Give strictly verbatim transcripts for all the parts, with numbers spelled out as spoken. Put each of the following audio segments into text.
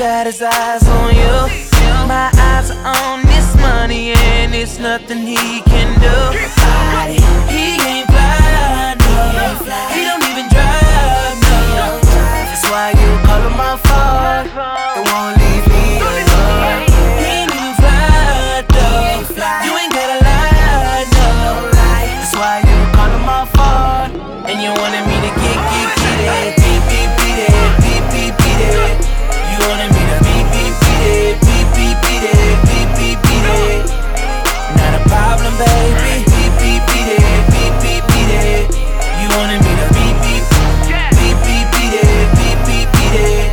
got his eyes on you. My eyes are on this money and it's nothing he can do. He ain't fly, no. He don't even drive, no. That's why you call him my phone. It won't leave me alone. He ain't even fly, though. You ain't gotta lie, no. That's why you call him my phone. And you wanted me to get, get, get it. Beep, beep, beat it. Beep, beep, beat it. You wanted me to beep, beep, beat it. Beep, beep, beat it. Beep, beep, beat it. Not a problem, baby. Beep, beep, beat it. Beep, beep, beat it. You wanted me to beep, beep. Beep, beep, beat it. Beep, beep, beat it.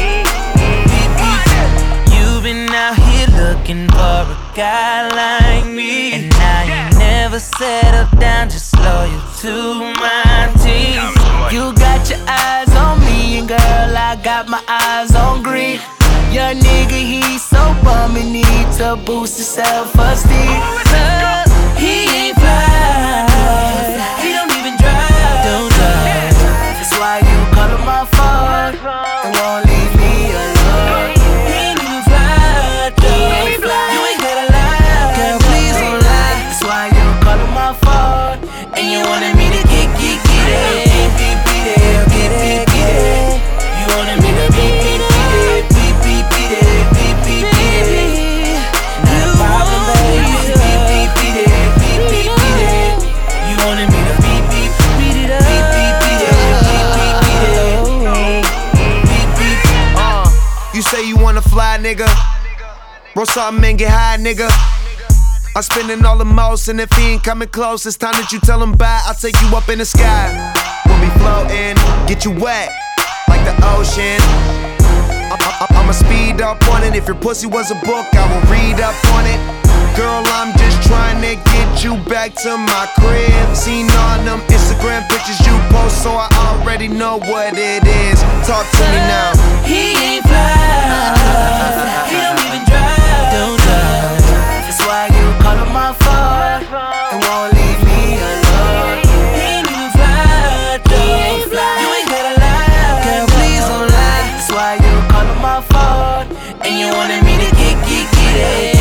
Beep, beep. You've been out here looking for a guy like me, and now you never settle down, just loyal to my team. You got your eyes on me, and girl, I got my eyes on green. Your nigga, he's so bum, he need to boost his self-esteem. Uh, he ain't fly, he don't even drive, don't drive. That's why you call him my phone, and won't leave me alone. He ain't even fly, though. You ain't gotta lie, girl, please don't lie. That's why you call him my phone, and you wanted me to get, get, get it. Beep, beep, beat it, get it, get it. You wanted me to beep, beep, beat it. Beep, beep, beat it, beep, beep, beat it. Not a problem, baby. Beep, beep, beat it, beep, beep, beat it. You wanted me to beep, beep, beat it up. Beep, beep, beat it, beep, beep, beat it. Beep, beep. Uh, you say you wanna fly, nigga. Roll something and get high, nigga. I'm spending all the most, and if he ain't coming close, it's time that you tell him bye. I'll take you up in the sky. We'll be floating, get you wet like the ocean. I I I'ma speed up on it. If your pussy was a book, I will read up on it. Girl, I'm just trying to get you back to my crib. Seen all them Instagram pictures you post, so I already know what it is. Talk to me now. He ain't fly, he don't even drive, don't drive. That's why you call him my phone, and won't leave me alone. He ain't even fly, though. You ain't gotta lie, girl, please don't lie. That's why you call him my phone, and you wanted me to get, get, get it.